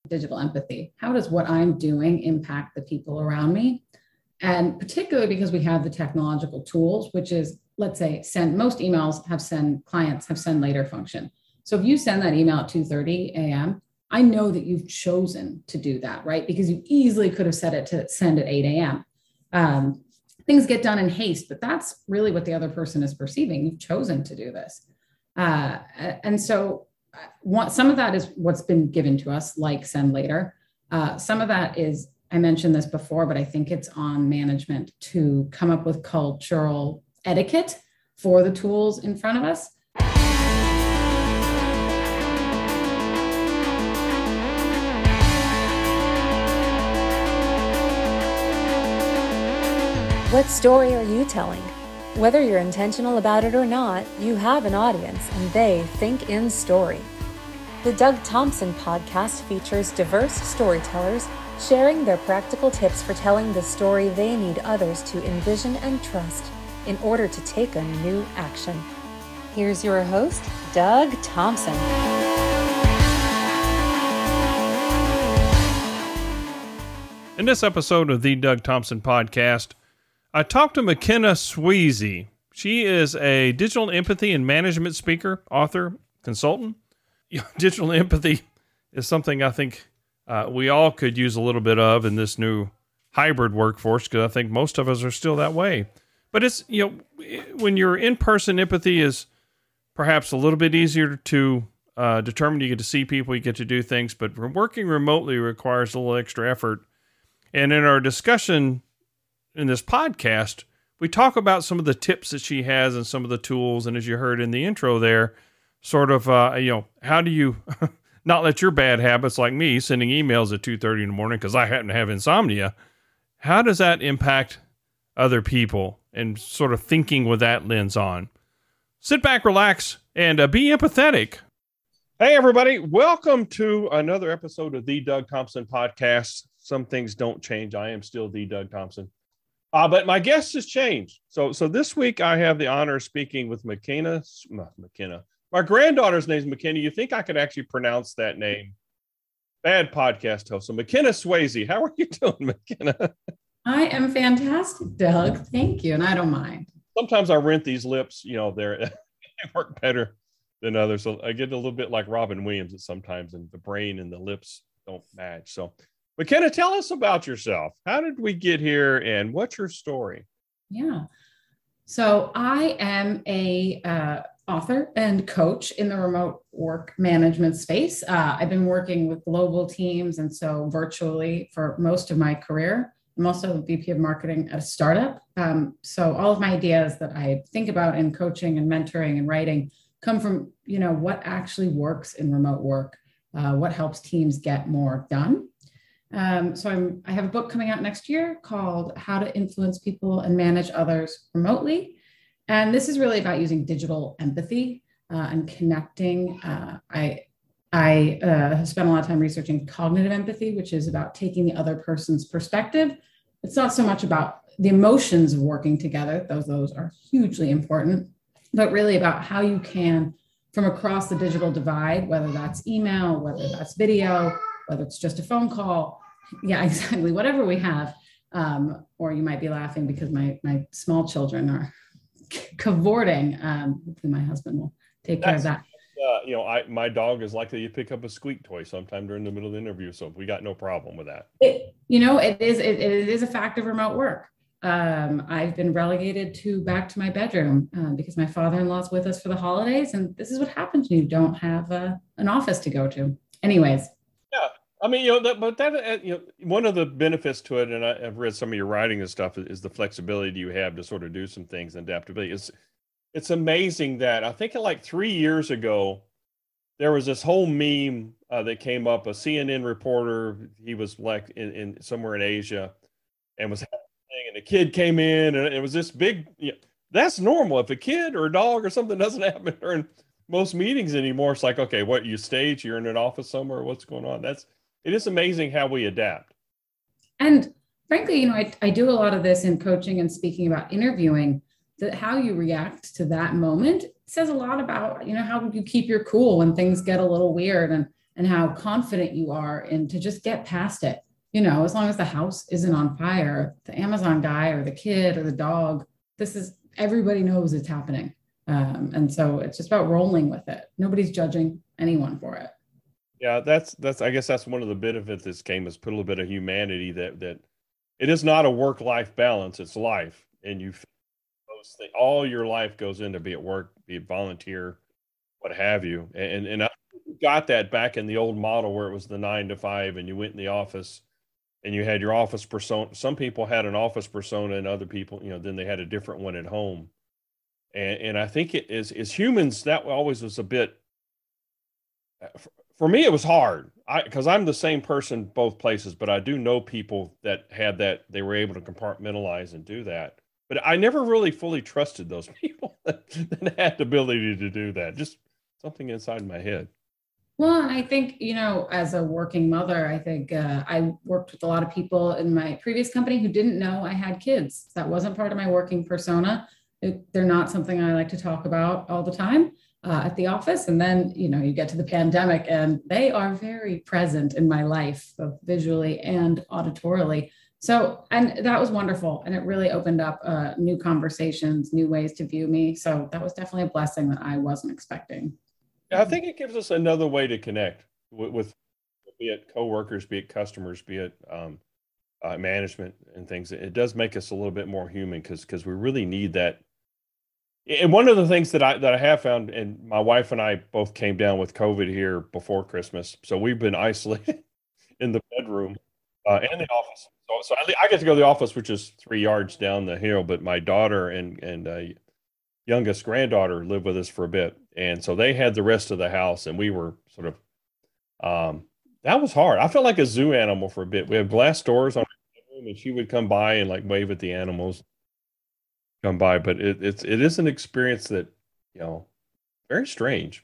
digital empathy. How does what I'm doing impact the people around me? And particularly because we have the technological tools, which is, let's say, most emails clients have send later function. So if you send that email at 2:30 a.m., I know that you've chosen to do that, right? Because you easily could have set it to send at 8 a.m. Things get done in haste, but that's really what the other person is perceiving. You've chosen to do this. And so some of that is what's been given to us, like send later. Some of that is, I mentioned this before, but I think it's on management to come up with cultural etiquette for the tools in front of us. What story are you telling? Whether you're intentional about it or not, you have an audience and they think in story. The Doug Thompson podcast features diverse storytellers sharing their practical tips for telling the story they need others to envision and trust in order to take a new action. Here's your host, Doug Thompson. In this episode of the Doug Thompson podcast, I talked to McKenna Sweezy. She is a digital empathy and management speaker, author, consultant. Digital empathy is something I think we all could use a little bit of in this new hybrid workforce, because I think most of us are still that way. But it's, when your in-person empathy is perhaps a little bit easier to determine. You get to see people, you get to do things, but working remotely requires a little extra effort. And in our discussion in this podcast, we talk about some of the tips that she has and some of the tools. And as you heard in the intro there, sort of, how do you not let your bad habits, like me, sending emails at 2:30 in the morning because I happen to have insomnia, how does that impact other people, and sort of thinking with that lens on? Sit back, relax, and be empathetic. Hey, everybody. Welcome to another episode of the Doug Thompson podcast. Some things don't change. I am still the Doug Thompson. But my guest has changed. So this week I have the honor of speaking with McKenna. My granddaughter's name is McKenna. You think I could actually pronounce that name? Bad podcast host. So McKenna Sweezy. How are you doing, McKenna? I am fantastic, Doug. Thank you. And I don't mind. Sometimes I rent these lips, they work better than others. So I get a little bit like Robin Williams at sometimes, and the brain and the lips don't match. So McKenna, tell us about yourself. How did we get here, and what's your story? Yeah. So I am a author and coach in the remote work management space. I've been working with global teams, and so virtually for most of my career. I'm also a VP of marketing at a startup. So all of my ideas that I think about in coaching and mentoring and writing come from, what actually works in remote work, what helps teams get more done. So I have a book coming out next year called How to Influence People and Manage Others Remotely. And this is really about using digital empathy and connecting. I have spent a lot of time researching cognitive empathy, which is about taking the other person's perspective. It's not so much about the emotions of working together, those are hugely important, but really about how you can, from across the digital divide, whether that's email, whether that's video, whether it's just a phone call, yeah, exactly, whatever we have. Or you might be laughing because my small children are cavorting. Hopefully my husband will take care of that. My dog is likely to pick up a squeak toy sometime during the middle of the interview, so we got no problem with that. It is a fact of remote work. I've been relegated back to my bedroom because my father-in-law's with us for the holidays, and this is what happens when you don't have an office to go to. Anyways. Yeah. I mean, one of the benefits to it, and I've read some of your writing and stuff, is the flexibility you have to sort of do some things, and adaptability. It's amazing that I think like 3 years ago, there was this whole meme that came up. A CNN reporter, he was like in somewhere in Asia, and was having a thing, and a kid came in, and it was this big. That's normal. If a kid or a dog or something doesn't happen during most meetings anymore, it's like, okay, what, you stage, you're in an office somewhere, what's going on? It is amazing how we adapt. And frankly, I do a lot of this in coaching and speaking about interviewing, that how you react to that moment says a lot about, how you keep your cool when things get a little weird. and how confident you are in to just get past it. You know, as long as the house isn't on fire, the Amazon guy or the kid or the dog, everybody knows it's happening. And so it's just about rolling with it. Nobody's judging anyone for it. Yeah, that's I guess that's one of the benefits this game is put a little bit of humanity that it is not a work-life balance, it's life. And all your life goes into be it work, be it volunteer, what have you. And I got that back in the old model where it was the 9 to 5 and you went in the office and you had your office persona. Some people had an office persona and other people, then they had a different one at home. And I think it is as humans, that always was a bit, for me, it was hard because I'm the same person both places, but I do know people that had that, they were able to compartmentalize and do that. But I never really fully trusted those people that had the ability to do that. Just something inside my head. Well, and I think, as a working mother, I think I worked with a lot of people in my previous company who didn't know I had kids. That wasn't part of my working persona. They're not something I like to talk about all the time at the office. And then, you get to the pandemic and they are very present in my life, both visually and auditorily. So, and that was wonderful. And it really opened up new conversations, new ways to view me. So that was definitely a blessing that I wasn't expecting. I think it gives us another way to connect with be it coworkers, be it customers, be it management and things. It does make us a little bit more human because we really need that. And one of the things that I have found, and my wife and I both came down with COVID here before Christmas, so we've been isolated in the bedroom and the office. So I get to go to the office, which is 3 yards down the hill, but my daughter and youngest granddaughter lived with us for a bit. And so they had the rest of the house and we were sort of, that was hard. I felt like a zoo animal for a bit. We had glass doors on our room and she would come by and like wave at the animals come by. But it is an experience that, very strange.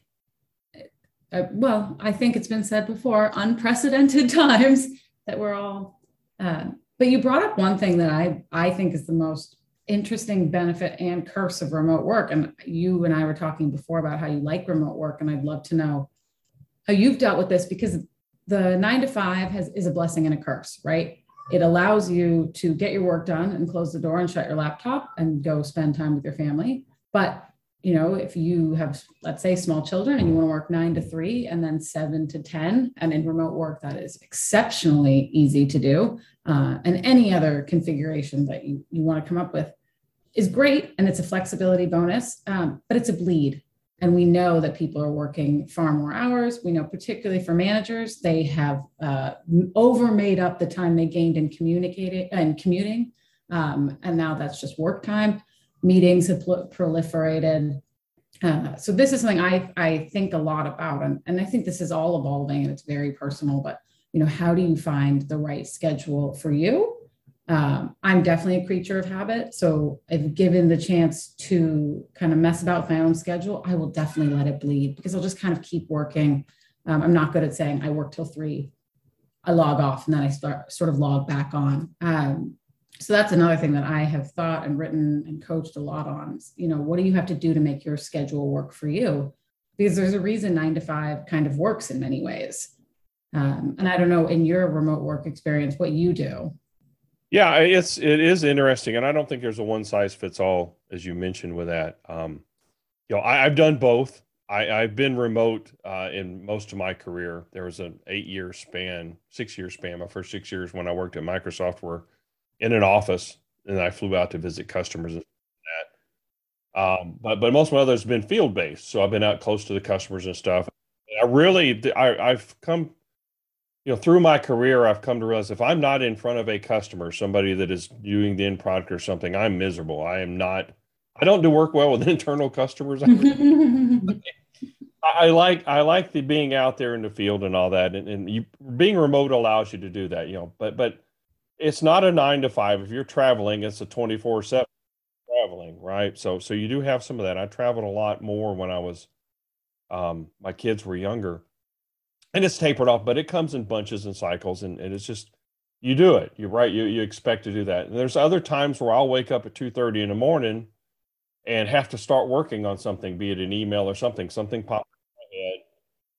Well, I think it's been said before, unprecedented times that we're all, but you brought up one thing that I think is the most interesting benefit and curse of remote work. And you and I were talking before about how you like remote work. And I'd love to know how you've dealt with this, because the 9 to 5 is a blessing and a curse, right? It allows you to get your work done and close the door and shut your laptop and go spend time with your family. But, if you have, let's say, small children and you want to work 9 to 3 and then 7 to 10, and in remote work, that is exceptionally easy to do. And any other configuration that you want to come up with is great. And it's a flexibility bonus, but it's a bleed. And we know that people are working far more hours. We know, particularly for managers, they have over-made up the time they gained in communicating and commuting. And now that's just work time. Meetings have proliferated. So this is something I think a lot about. And I think this is all evolving and it's very personal, but how do you find the right schedule for you? I'm definitely a creature of habit. So if given the chance to kind of mess about with my own schedule, I will definitely let it bleed because I'll just kind of keep working. I'm not good at saying I work till 3, I log off, and then I sort of log back on. So that's another thing that I have thought and written and coached a lot on. What do you have to do to make your schedule work for you? Because there's a reason 9 to 5 kind of works in many ways. And I don't know, in your remote work experience, what you do. Yeah, it is interesting. And I don't think there's a one size fits all, as you mentioned with that. I've done both. I've been remote in most of my career. There was an 6-year span, my first 6 years when I worked at Microsoft were in an office, and I flew out to visit customers and that. But most of my others have been field based. So I've been out close to the customers and stuff. I've come, through my career, I've come to realize if I'm not in front of a customer, somebody that is viewing the end product or something, I'm miserable. I don't do work well with internal customers. I like the being out there in the field and all that. And being remote allows you to do that, but it's not a 9 to 5. If you're traveling, it's a 24/7 traveling, right? So you do have some of that. I traveled a lot more when I was, my kids were younger. And it's tapered off, but it comes in bunches and cycles, and it's just, you do it. You're right. You expect to do that. And there's other times where I'll wake up at 2:30 in the morning and have to start working on something, be it an email or something pops in my head.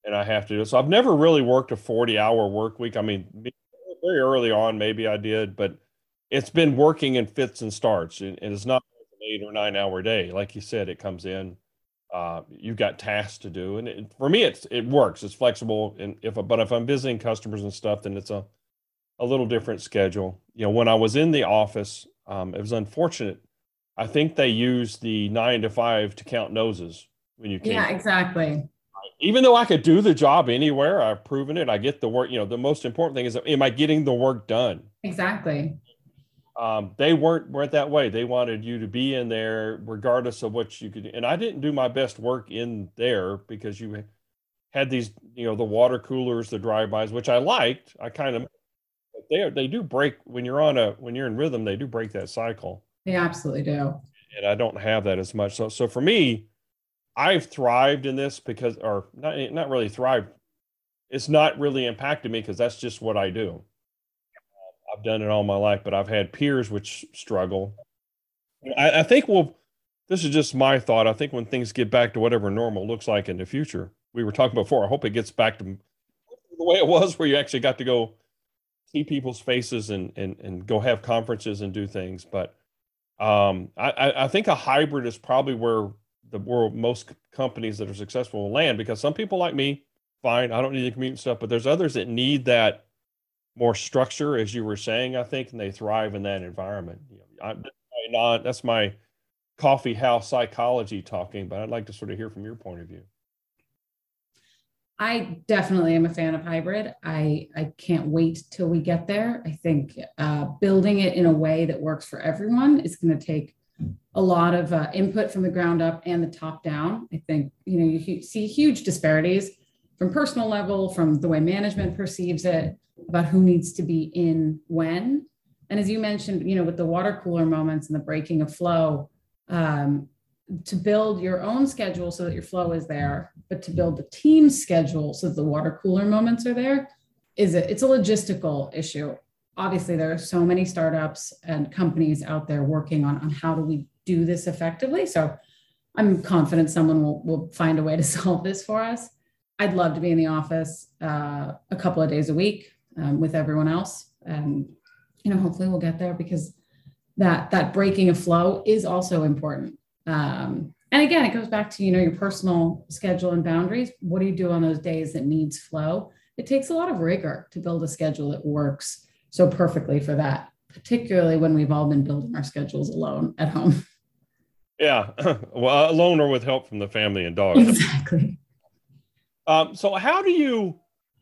and I have to do it. So I've never really worked a 40-hour work week. I mean, very early on, maybe I did, but it's been working in fits and starts, and it's not an 8 or 9 hour day. Like you said, it comes in. You've got tasks to do, and for me, it works. It's flexible, and if I'm visiting customers and stuff, then it's a little different schedule. When I was in the office, it was unfortunate. I think they used the 9 to 5 to count noses when you came. Yeah, exactly. Even though I could do the job anywhere, I've proven it. I get the work. The most important thing is, am I getting the work done? Exactly. They weren't that way. They wanted you to be in there regardless of what you could. And I didn't do my best work in there because you had these, the water coolers, the drive-bys, which I liked. I kind of, they do break when you're in rhythm. They do break that cycle. They absolutely do. And I don't have that as much. So for me, I've thrived in this or not really thrived. It's not really impacted me because that's just what I do. I've done it all my life, but I've had peers which struggle. I think this is just my thought. I think when things get back to whatever normal looks like in the future, we were talking before, I hope it gets back to the way it was where you actually got to go see people's faces and go have conferences and do things. But I think a hybrid is probably where most companies that are successful will land, because some people like me, fine, I don't need to commute and stuff, but there's others that need that more structure, as you were saying, I think, and they thrive in that environment. That's my coffee house psychology talking, but I'd like to sort of hear from your point of view. I definitely am a fan of hybrid. I can't wait till we get there. I think building it in a way that works for everyone is going to take a lot of input from the ground up and the top down. I think, you see huge disparities from personal level, from the way management perceives it, about who needs to be in when. And as you mentioned, with the water cooler moments and the breaking of flow, to build your own schedule so that your flow is there, but to build the team's schedule so that the water cooler moments are there, it's a logistical issue. Obviously, there are so many startups and companies out there working on how do we do this effectively. So I'm confident someone will find a way to solve this for us. I'd love to be in the office a couple of days a week with everyone else. And, hopefully we'll get there, because that breaking of flow is also important. And again, it goes back to, your personal schedule and boundaries. What do you do on those days that needs flow? It takes a lot of rigor to build a schedule that works so perfectly for that, particularly when we've all been building our schedules alone at home. Yeah. Well, alone or with help from the family and dog. Exactly. So how do you,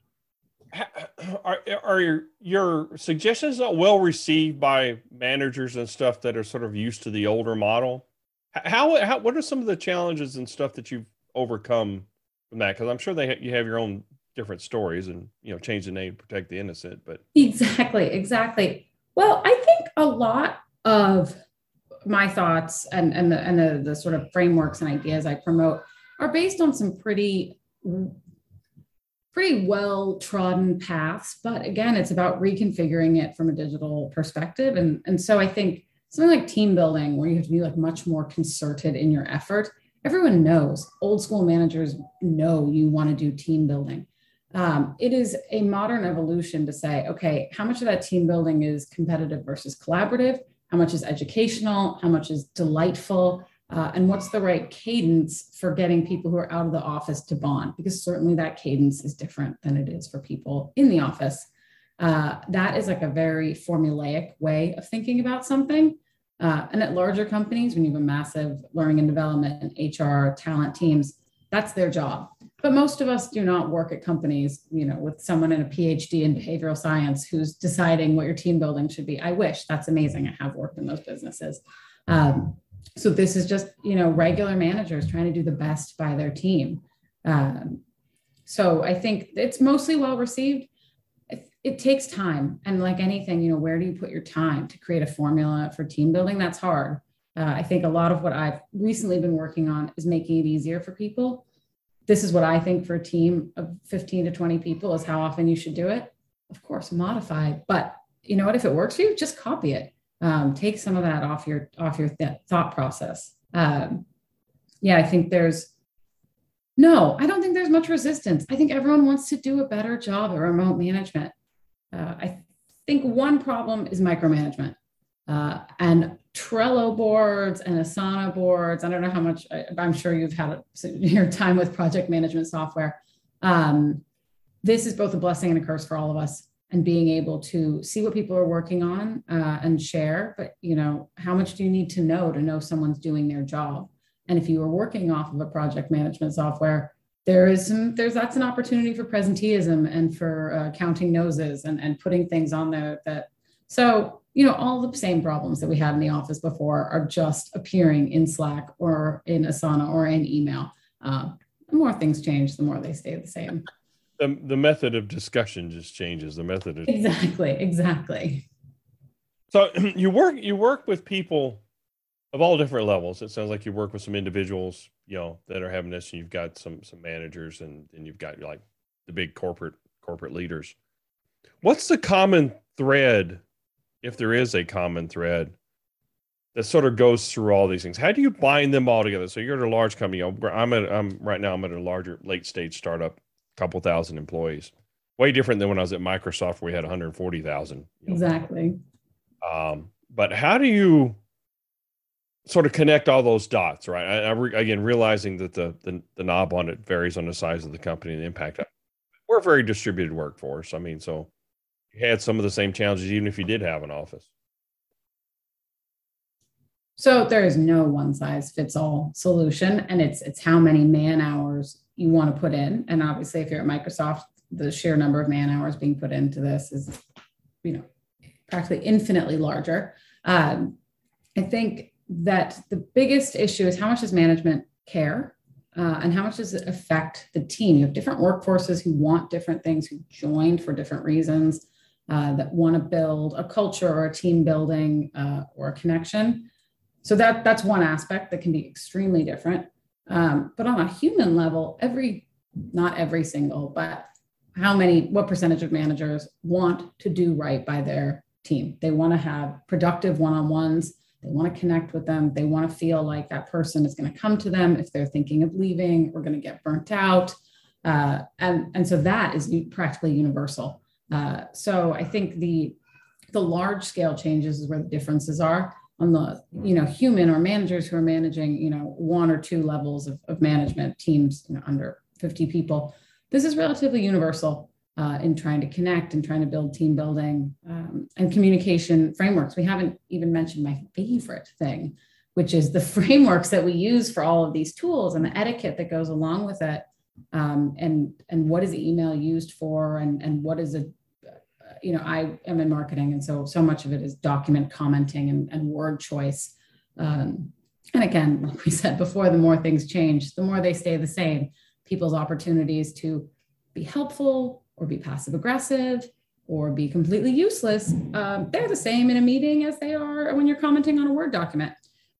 are your suggestions not well received by managers and stuff that are sort of used to the older model? What are some of the challenges and stuff that you've overcome from that? Because I'm sure you have your own different stories, and change the name, protect the innocent. But exactly. Well, I think a lot of my thoughts and the sort of frameworks and ideas I promote are based on some pretty well trodden paths. But again, it's about reconfiguring it from a digital perspective. And so I think something like team building, where you have to be much more concerted in your effort. Everyone knows, old school managers know you want to do team building. It is a modern evolution to say, okay, how much of that team building is competitive versus collaborative? How much is educational? How much is delightful? And what's the right cadence for getting people who are out of the office to bond? Because certainly that cadence is different than it is for people in the office. That is a very formulaic way of thinking about something. And at larger companies, when you have a massive learning and development and HR talent teams, that's their job. But most of us do not work at companies, with someone in a PhD in behavioral science who's deciding what your team building should be. I wish. That's amazing. I have worked in those businesses. So this is just, regular managers trying to do the best by their team. So I think it's mostly well received. It takes time. And like anything, where do you put your time to create a formula for team building? That's hard. I think a lot of what I've recently been working on is making it easier for people. This is what I think for a team of 15 to 20 people is how often you should do it. Of course, modify, but you know what? If it works for you, just copy it. Take some of that off your thought process. I think there's No, I don't think there's much resistance. I think everyone wants to do a better job at remote management. I think one problem is micromanagement, and Trello boards and Asana boards. I don't know how much, I'm sure you've had your time with project management software. This is both a blessing and a curse for all of us, and being able to see what people are working on and share. But, how much do you need to know someone's doing their job? And if you are working off of a project management software, that's an opportunity for presenteeism and for counting noses and putting things on there all the same problems that we had in the office before are just appearing in Slack or in Asana or in email. The more things change, the more they stay the same. The method of discussion just changes. The method of exactly. So you work with people of all different levels. It sounds like you work with some individuals, that are having this, and you've got some managers, and you've got like the big corporate leaders. What's the common thread, if there is a common thread, that sort of goes through all these things? How do you bind them all together? So you're at a large company. I'm at a larger late stage startup, couple thousand employees. Way different than when I was at Microsoft, where we had 140,000. Exactly. But how do you sort of connect all those dots, right? Again, realizing that the knob on it varies on the size of the company and the impact. We're a very distributed workforce. So you had some of the same challenges, even if you did have an office. So there is no one size fits all solution, and it's how many man hours you want to put in. And obviously, if you're at Microsoft, the sheer number of man hours being put into this is, practically infinitely larger. I think that the biggest issue is how much does management care, and how much does it affect the team? You have different workforces who want different things, who joined for different reasons, that want to build a culture or a team building or a connection. So that's one aspect that can be extremely different. But on a human level, not every single, but what percentage of managers want to do right by their team? They want to have productive one-on-ones. They want to connect with them. They want to feel like that person is going to come to them if they're thinking of leaving or going to get burnt out. And so that is practically universal. So I think the large scale changes is where the differences are. On the, human or managers who are managing, one or two levels of management teams, under 50 people. This is relatively universal in trying to connect and trying to build team building and communication frameworks. We haven't even mentioned my favorite thing, which is the frameworks that we use for all of these tools and the etiquette that goes along with it. And what is email used for, and what is it? I am in marketing, and so much of it is document commenting and word choice. And again, like we said before, the more things change, the more they stay the same. People's opportunities to be helpful or be passive aggressive or be completely useless, they're the same in a meeting as they are when you're commenting on a Word document.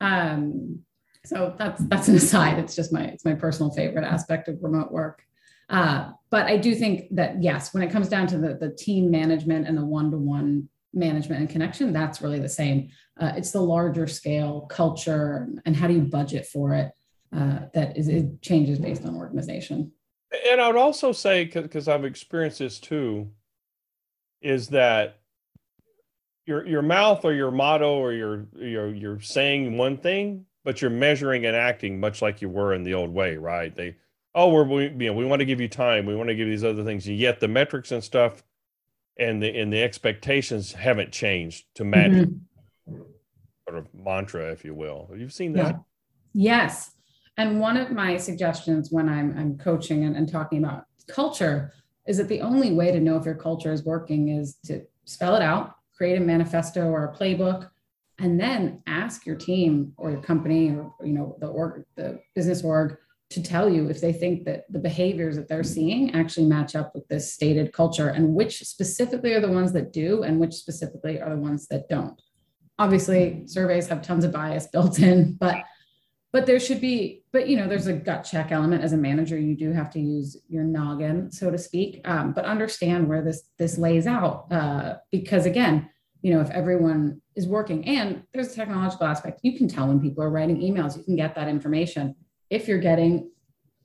So that's an aside. It's just my personal favorite aspect of remote work. But I do think that, yes, when it comes down to the team management and the one-to-one management and connection, that's really the same. It's the larger scale culture and how do you budget for it it changes based on organization. And I would also say, because I've experienced this too, is that your mouth or your motto or you're saying one thing, but you're measuring and acting much like you were in the old way, right? We want to give you time. We want to give you these other things. Yet the metrics and stuff and the expectations haven't changed to match sort of mantra, if you will. Have you seen that? Yeah. Yes. And one of my suggestions when I'm coaching and talking about culture is that the only way to know if your culture is working is to spell it out, create a manifesto or a playbook, and then ask your team or your company or the business org to tell you if they think that the behaviors that they're seeing actually match up with this stated culture, and which specifically are the ones that do and which specifically are the ones that don't. Obviously, surveys have tons of bias built in, but there should be, there's a gut check element. As a manager, you do have to use your noggin, so to speak, but understand where this lays out. Because again, if everyone is working, and there's a technological aspect, you can tell when people are writing emails, you can get that information. If you're getting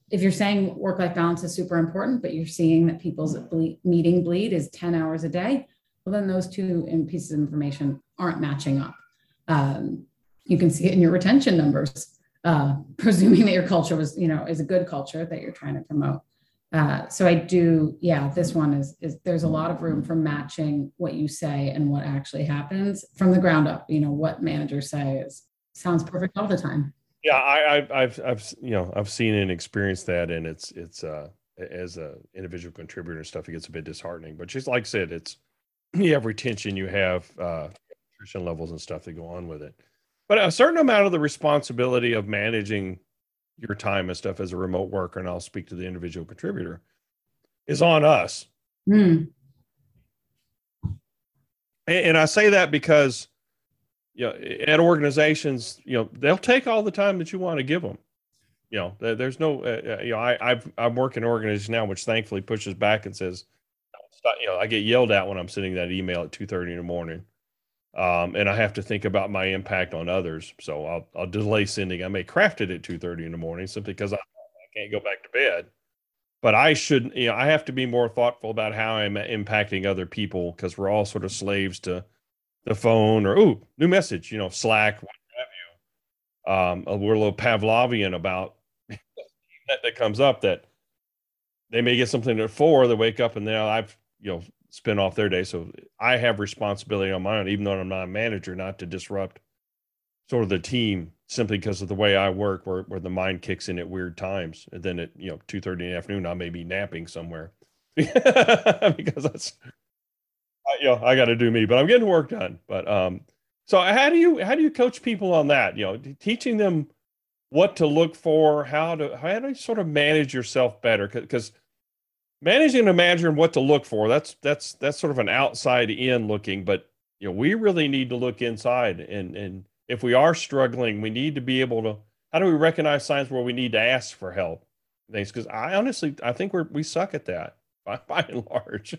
if you're saying work-life balance is super important, but you're seeing that people's meeting bleed is 10 hours a day, well, then those two pieces of information aren't matching up. You can see it in your retention numbers, presuming that your culture was, is a good culture that you're trying to promote. So I do, this one is there's a lot of room for matching what you say and what actually happens from the ground up. What managers say sounds perfect all the time. Yeah, I've seen and experienced that, and it's as a individual contributor and stuff, it gets a bit disheartening. But just like I said, you have retention, you have attrition levels and stuff that go on with it. But a certain amount of the responsibility of managing your time and stuff as a remote worker, and I'll speak to the individual contributor, is on us. And I say that because, at organizations, they'll take all the time that you want to give them. There's no, I'm working in an organization now, which thankfully pushes back and says, I get yelled at when I'm sending that email at 2:30 in the morning. And I have to think about my impact on others. So I'll delay sending. I may craft it at 2:30 in the morning simply because I can't go back to bed. But I should, I have to be more thoughtful about how I'm impacting other people, because we're all sort of slaves to the phone or, new message, Slack, what have you. We're a little Pavlovian about that comes up, that they may get something at 4, they wake up and now I've, spin off their day. So I have responsibility on my own, even though I'm not a manager, not to disrupt sort of the team simply because of the way I work, where the mind kicks in at weird times. And then at 2:30 in the afternoon, I may be napping somewhere because that's, I got to do me, but I'm getting work done. But so how do you coach people on that? Teaching them what to look for, how do you sort of manage yourself better? Because managing a manager and what to look for, that's sort of an outside in looking, but we really need to look inside. And if we are struggling, we need to be able to, how do we recognize signs where we need to ask for help? Things, because I think we suck at that by and large.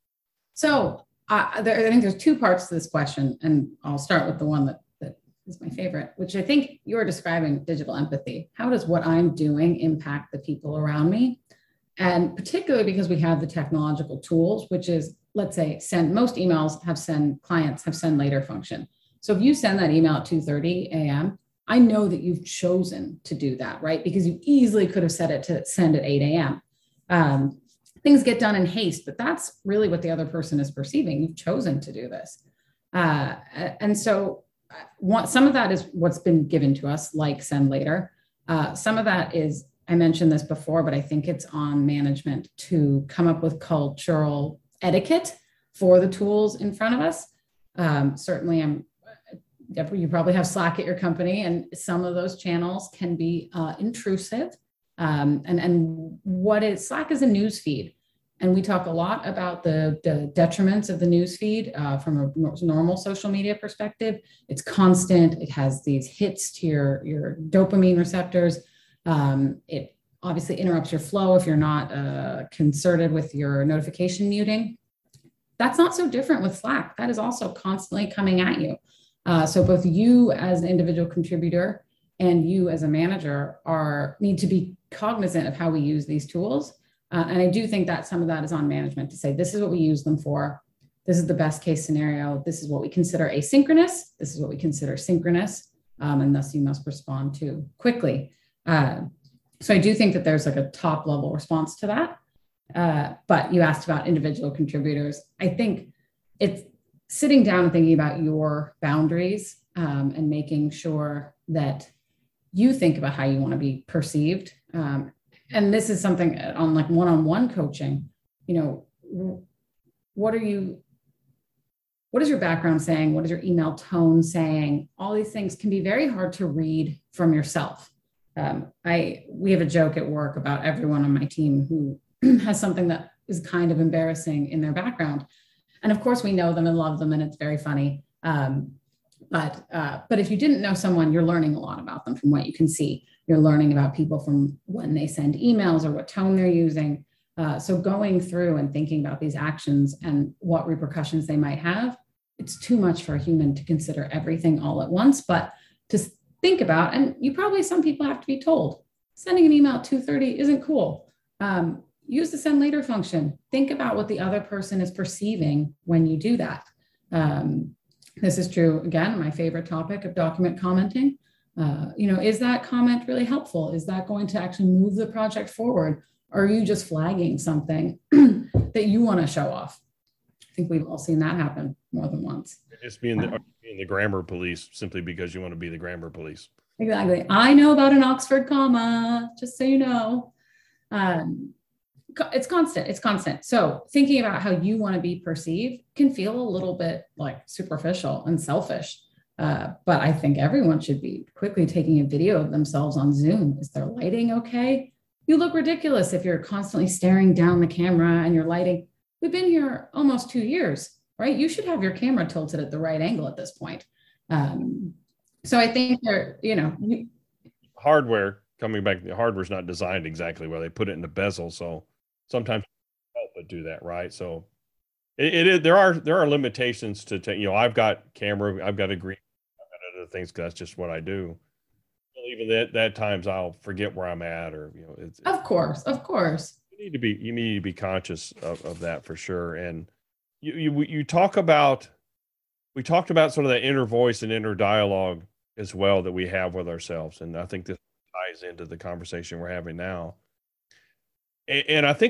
So I think there's two parts to this question, and I'll start with the one that is my favorite, which I think you're describing digital empathy. How does what I'm doing impact the people around me? And particularly because we have the technological tools, which is, let's say, most emails clients have send later function. So if you send that email at 2:30 a.m., I know that you've chosen to do that, right? Because you easily could have set it to send at 8 a.m. Things get done in haste, but that's really what the other person is perceiving. You've chosen to do this. And so some of that is what's been given to us, like send later. Some of that is, I mentioned this before, but I think it's on management to come up with cultural etiquette for the tools in front of us. Certainly, you probably have Slack at your company, and some of those channels can be intrusive. And Slack is a news feed. And we talk a lot about the detriments of the news feed from a normal social media perspective. It's constant. It has these hits to your dopamine receptors. It obviously interrupts your flow if you're not concerted with your notification muting. That's not so different with Slack. That is also constantly coming at you. So both you as an individual contributor and you as a manager need to be cognizant of how we use these tools. And I do think that some of that is on management to say, this is what we use them for. This is the best case scenario. This is what we consider asynchronous. This is what we consider synchronous. And thus you must respond to quickly. So I do think that there's like a top level response to that. But you asked about individual contributors. I think it's sitting down and thinking about your boundaries and making sure that you think about how you want to be perceived. And this is something on like one-on-one coaching, what is your background saying? What is your email tone saying? All these things can be very hard to read from yourself. We have a joke at work about everyone on my team who has something that is kind of embarrassing in their background. And of course we know them and love them and it's very funny. But if you didn't know someone, you're learning a lot about them from what you can see. You're learning about people from when they send emails or what tone they're using. So going through and thinking about these actions and what repercussions they might have, it's too much for a human to consider everything all at once, but to think about, and some people have to be told, Sending an email at 2:30 isn't cool. Use the send later function. Think about what the other person is perceiving when you do that. This is true, again, my favorite topic of document commenting. Is that comment really helpful? Is that going to actually move the project forward? Or are you just flagging something that you want to show off? I think we've all seen that happen more than once. Just being the grammar police simply because you want to be the grammar police. Exactly. I know about an Oxford comma, just so you know. It's constant. So thinking about how you want to be perceived can feel a little bit like superficial and selfish. But I think everyone should be quickly taking a video of themselves on Zoom. Is their lighting okay? You look ridiculous if you're constantly staring down the camera and your lighting. We've been here almost 2 years, right? You should have your camera tilted at the right angle at this point. So I think hardware, coming back, the hardware's not designed exactly where they put it in the bezel. So sometimes help but do that, right? So there are limitations to take. I've got camera, I've got a green, I've got other things because that's just what I do. Even that times I'll forget where I'm at, or of course. You need to be conscious of that for sure. And we talked about sort of that inner voice and inner dialogue as well that we have with ourselves, and I think this ties into the conversation we're having now. And I think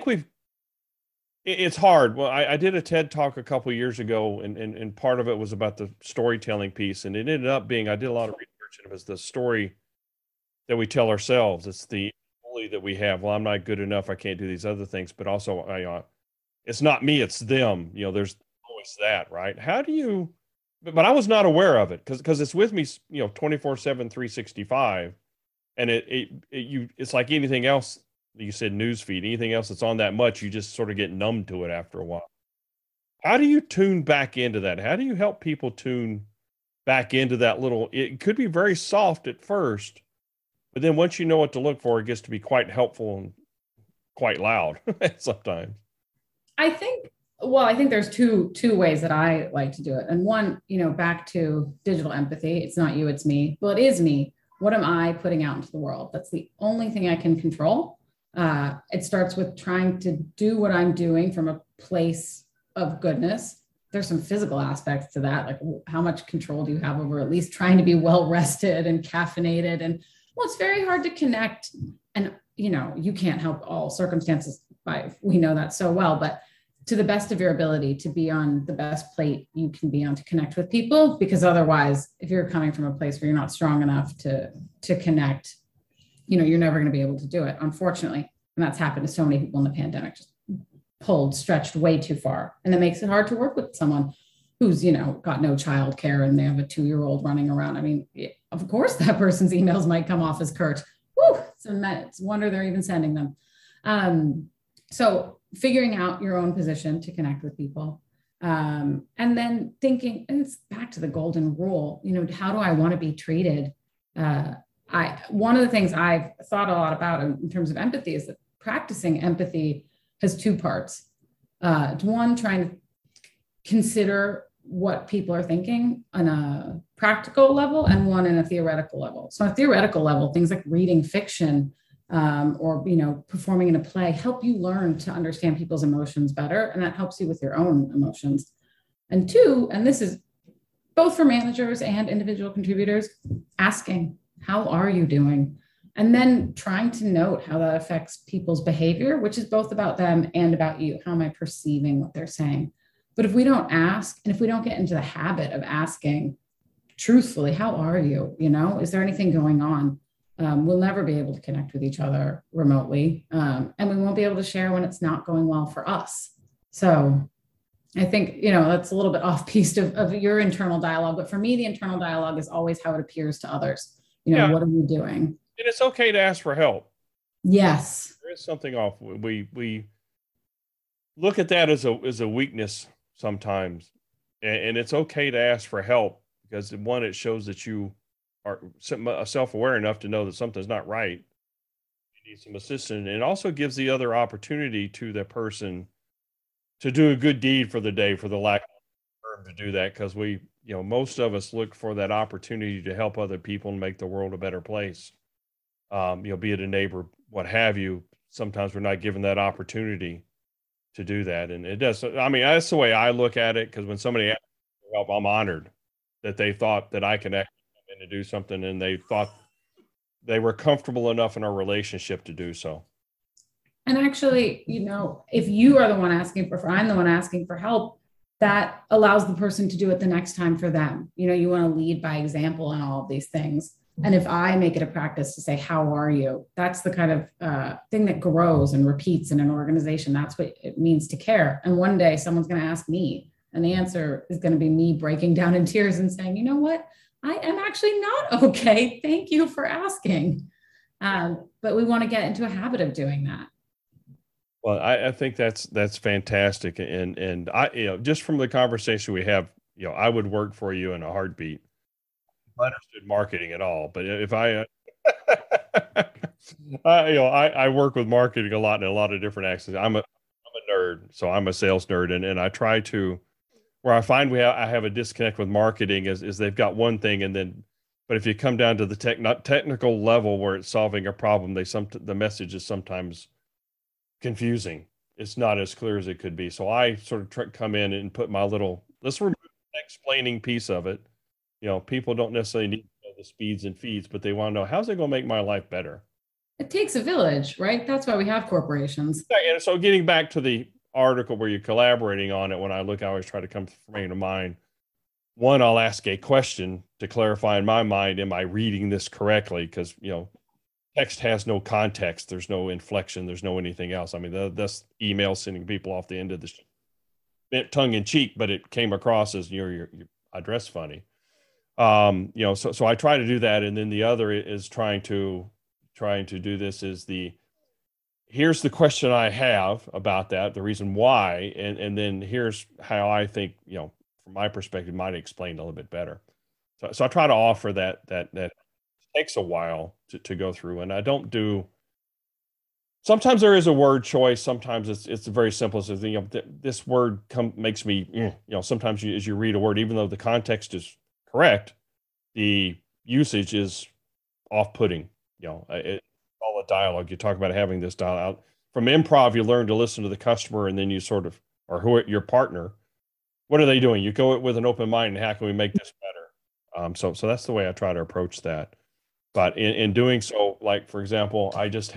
it's hard. Well, I did a TED talk a couple of years ago, and part of it was about the storytelling piece, and it ended up being, I did a lot of research, and it was the story that we tell ourselves. It's the bully that we have. Well, I'm not good enough. I can't do these other things, but also it's not me, it's them. There's always that, right? How do you, but I was not aware of it because it's with me, 24/7, 365. And it's like anything else. You said newsfeed, anything else that's on that much, you just sort of get numb to it after a while. How do you tune back into that? How do you help people tune back into that it could be very soft at first, but then once you know what to look for, it gets to be quite helpful and quite loud sometimes. I think there's two ways that I like to do it. And one, back to digital empathy. It's not you, it's me. Well, it is me. What am I putting out into the world? That's the only thing I can control. It starts with trying to do what I'm doing from a place of goodness. There's some physical aspects to that. Like, how much control do you have over at least trying to be well rested and caffeinated? And it's very hard to connect. And, you can't help all circumstances. We know that so well, but to the best of your ability to be on the best plate you can be on to connect with people, because otherwise, if you're coming from a place where you're not strong enough to connect, you're never going to be able to do it, unfortunately. And that's happened to so many people in the pandemic, just stretched way too far. And it makes it hard to work with someone who's, got no childcare and they have a 2-year-old running around. I mean, of course, that person's emails might come off as curt. Woo! It's a wonder they're even sending them. So figuring out your own position to connect with people. And then thinking, and it's back to the golden rule, how do I want to be treated? One of the things I've thought a lot about in terms of empathy is that practicing empathy has 2 parts. One, trying to consider what people are thinking on a practical level, and one in a theoretical level. So on a theoretical level, things like reading fiction or performing in a play help you learn to understand people's emotions better, and that helps you with your own emotions. And 2, and this is both for managers and individual contributors, asking, how are you doing? And then trying to note how that affects people's behavior, which is both about them and about you. How am I perceiving what they're saying? But if we don't ask, and if we don't get into the habit of asking truthfully, how are you? Is there anything going on? We'll never be able to connect with each other remotely. And we won't be able to share when it's not going well for us. So I think, that's a little bit off piece of your internal dialogue. But for me, the internal dialogue is always how it appears to others. What are you doing? And it's okay to ask for help. Yes. There is something off. We look at that as a weakness sometimes. And it's okay to ask for help because, one, it shows that you are self-aware enough to know that something's not right. You need some assistance. And it also gives the other opportunity to that person to do a good deed for the day, for the lack of a term to do that, because most of us look for that opportunity to help other people and make the world a better place. be it a neighbor, what have you. Sometimes we're not given that opportunity to do that. And it does. I mean, that's the way I look at it. Cause when somebody asks for help, I'm honored that they thought that I can actually come in and do something, and they thought they were comfortable enough in our relationship to do so. And actually, if you are the one asking for, I'm the one asking for help, that allows the person to do it the next time for them. You want to lead by example in all of these things. And if I make it a practice to say, how are you? That's the kind of thing that grows and repeats in an organization. That's what it means to care. And one day someone's going to ask me, and the answer is going to be me breaking down in tears and saying, you know what? I am actually not okay. Thank you for asking. But we want to get into a habit of doing that. Well, I think that's fantastic. And I, just from the conversation we have, I would work for you in a heartbeat. If I understood marketing at all, but if I work with marketing a lot in a lot of different aspects. I'm a nerd, so I'm a sales nerd, and I try to, where I find I have a disconnect with marketing is they've got one thing, but if you come down to the technical level where it's solving a problem, the message is sometimes confusing. It's not as clear as it could be. So I sort of come in and put my let's remove the explaining piece of it. People don't necessarily need to know the speeds and feeds, but they want to know, how's it going to make my life better? It takes a village, right? That's why we have corporations. Yeah, and so getting back to the article where you're collaborating on it, when I always try to come from me to mind. One, I'll ask a question to clarify in my mind, am I reading this correctly? Because, text has no context. There's no inflection. There's no anything else. I mean, that's email sending people off the end of the tongue in cheek, but it came across as your address funny. So I try to do that. And then the other is trying to do this is here's the question I have about that, the reason why, and then here's how I think, from my perspective, might explain a little bit better. So I try to offer that takes a while to go through, and I don't do. Sometimes there is a word choice. Sometimes it's very simple. So this word makes me, sometimes as you read a word, even though the context is correct, the usage is off-putting. All a dialogue. You talk about having this dialogue. From improv, you learn to listen to the customer, and then you sort of, or your partner, what are they doing? You go with an open mind, and how can we make this better? So that's the way I try to approach that. But in doing so, like, for example, I didn't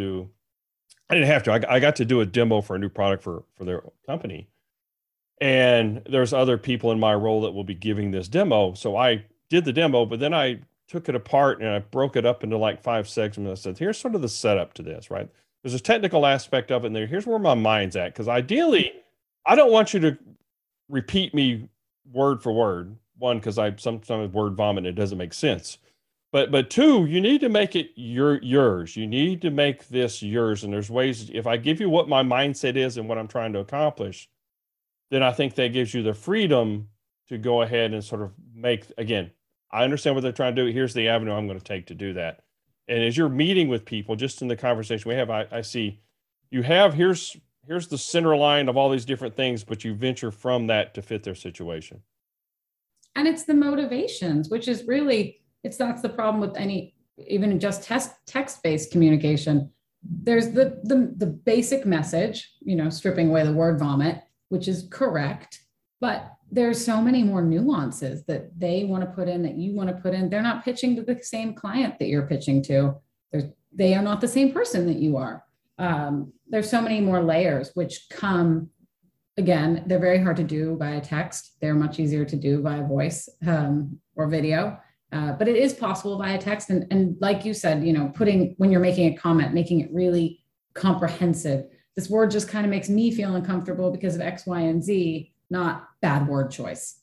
have to, I got to do a demo for a new product for their company. And there's other people in my role that will be giving this demo. So I did the demo, but then I took it apart and I broke it up into like 5 segments. I said, here's sort of the setup to this, right? There's a technical aspect of it in there. Here's where my mind's at. Because ideally, I don't want you to repeat me word for word. One, because I sometimes word vomit, and it doesn't make sense. But two, you need to make it yours. You need to make this yours. And there's ways, if I give you what my mindset is and what I'm trying to accomplish, then I think that gives you the freedom to go ahead and sort of again, I understand what they're trying to do. Here's the avenue I'm going to take to do that. And as you're meeting with people, just in the conversation we have, I see you have, here's the center line of all these different things, but you venture from that to fit their situation. And it's the motivations, which is really, that's the problem with even just text-based communication. There's the basic message, stripping away the word vomit, which is correct, but there's so many more nuances that they want to put in, that you want to put in. They're not pitching to the same client that you're pitching to. They are not the same person that you are. There's so many more layers, which come, again, they're very hard to do via text. They're much easier to do via voice or video. But it is possible via text. And like you said, when you're making a comment, making it really comprehensive. This word just kind of makes me feel uncomfortable because of X, Y, and Z, not bad word choice.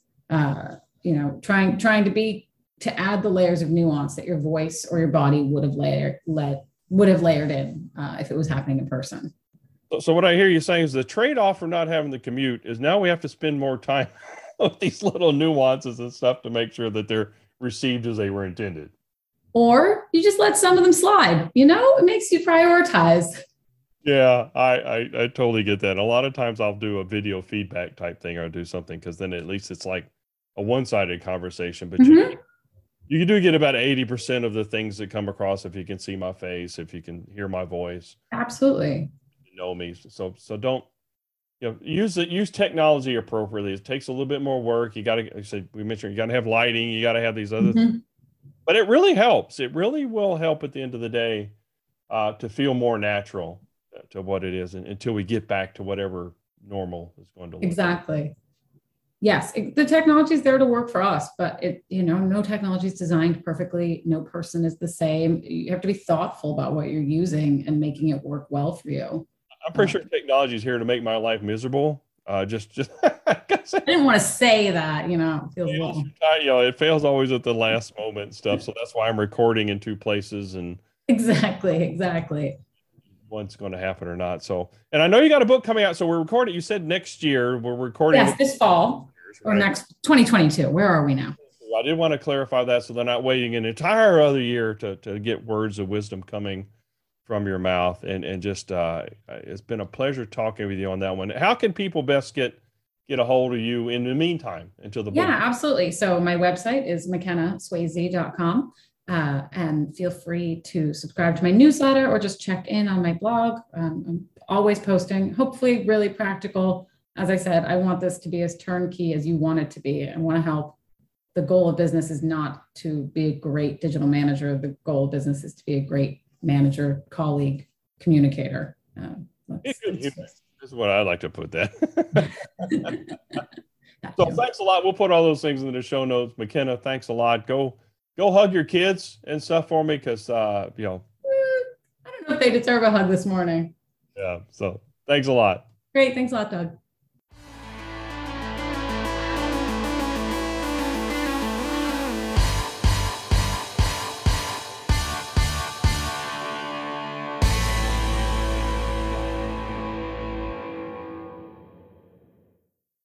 Trying to add the layers of nuance that your voice or your body would have layered in if it was happening in person. So what I hear you saying is the trade-off for not having the commute is now we have to spend more time with these little nuances and stuff to make sure that they're received as they were intended. Or you just let some of them slide, it makes you prioritize. Yeah, I totally get that. A lot of times I'll do a video feedback type thing or do something, because then at least it's like a one-sided conversation, but You do get about 80% of the things that come across if you can see my face, if you can hear my voice, Absolutely. you know me. So don't, use technology appropriately. It takes a little bit more work. You got to, we mentioned, you got to have lighting, you got to have these other things, Mhm. but it really helps. It really will help at the end of the day to feel more natural to what it is, until we get back to whatever normal is going to look like. Exactly. Yes, the technology is there to work for us, but no technology is designed perfectly. No person is the same. You have to be thoughtful about what you're using and making it work well for you. I'm pretty sure technology is here to make my life miserable. Just I didn't want to say that, it feels a little. it fails always at the last moment and stuff. So that's why I'm recording in two places, and Exactly. what's going to happen or not. So, and I know you got a book coming out. So we're recording. You said next year. We're recording. Yes, this fall or next 2022. Where are we now? I did want to clarify that, so they're not waiting an entire other year to get words of wisdom coming from your mouth. And just it's been a pleasure talking with you on that one. How can people best get a hold of you in the meantime until the book? Yeah, absolutely. So my website is mckennaswayze.com. And feel free to subscribe to my newsletter or just check in on my blog. I'm always posting, hopefully really practical. As I said, I want this to be as turnkey as you want it to be. I want to help. The goal of business is not to be a great digital manager. The goal of business is to be a great manager, colleague, communicator. This is what I like to put that. So thanks a lot. We'll put all those things in the show notes. McKenna, thanks a lot. Go hug your kids and stuff for me, because I don't know if they deserve a hug this morning. Yeah. So thanks a lot. Great. Thanks a lot, Doug.